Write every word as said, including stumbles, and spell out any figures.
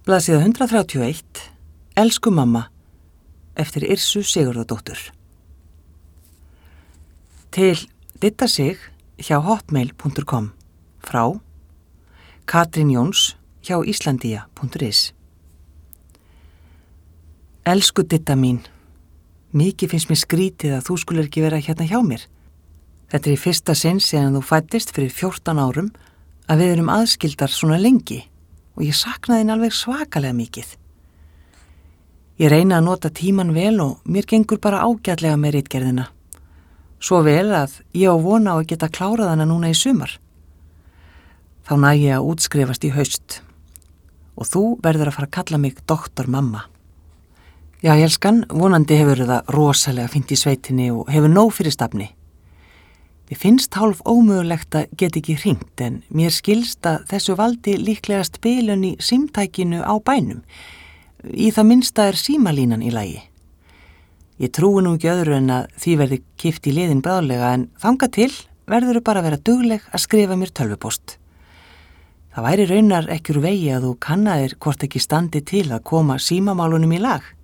Blaðsíða hundrað þrjátíu og eitt. Elsku mamma, eftir Yrsu Sigurðardóttur. Til Didda Sig hjá hotmail punktur com. Frá Katrín Jóns hjá Íslandia punktur is. Elsku Didda mín, mikið finnst mér skrítið að þú skulir ekki vera hérna hjá mér. Þetta er í fyrsta sinn síðan þú fæddist fyrir fjórtán árum að við erum aðskildar svona lengi og ég saknaði þín alveg svakalega mikið. Ég reyna að nota tíman vel og mér gengur bara ágætlega með ritgerðina. Svo vel að ég á vona á að geta klárað hana núna í sumar. Þá næ ég að útskrifast í haust og þú verður að fara að kalla mig doktor mamma. Já, elskan, vonandi hefur það rosalega fínt í sveitinni og hefur nóg fyrir stafni. Mér finnst hálf ómögulegt að geta ekki hringt en mér skilst að þessu valdi líklegast bilun í símtækinu á bænum. Í það minnsta er símalínan í lagi. Ég trúi nú ekki öðru en að því verði kippt í liðin bráðlega en þangað til verður bara að vera dugleg að skrifa mér tölvupóst. Það væri raunar ekki úr vegi að þú kannaðir hvort ekki standi til að koma símamálunum í lag.